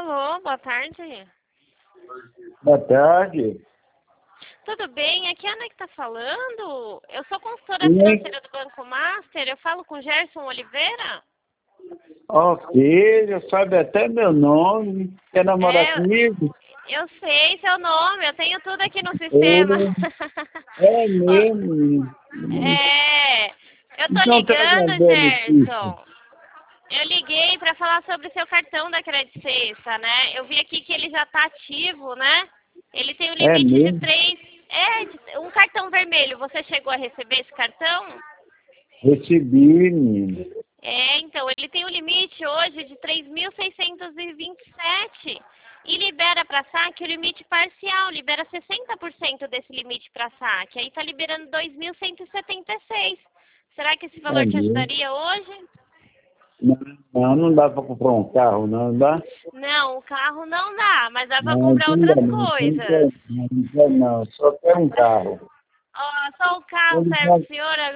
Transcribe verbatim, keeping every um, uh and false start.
Alô, boa tarde. Boa tarde. Tudo bem? Aqui é a Ana que está falando. Eu sou consultora Sim. financeira do Banco Master. Eu falo com Gerson Oliveira. Ok, já sabe até meu nome. Quer namorar É, comigo? eu sei seu nome. Eu tenho tudo aqui no sistema. É, é Ó, mesmo. é, eu tô Então traga uma ligando, boa notícia. Gerson. Eu liguei para falar sobre o seu cartão da Credit Sexta, né? Eu vi aqui que ele já está ativo, né? Ele tem um É limite de mesmo. três... É, de- um cartão vermelho. Você chegou a receber esse cartão? Recebi, menino. É, então, ele tem um limite hoje de três mil seiscentos e vinte e sete e libera para saque o limite parcial, libera sessenta por cento desse limite para saque. Aí está liberando dois mil cento e setenta e seis. Será que esse É valor te mesmo. ajudaria hoje? Não, não, não dá para comprar um carro, não dá? Não, o carro não dá, mas dá para Não, comprar não dá outras não. Não coisas. quero não, não, quero não. Só quero um carro. Ó, só o carro Ele serve já pro senhor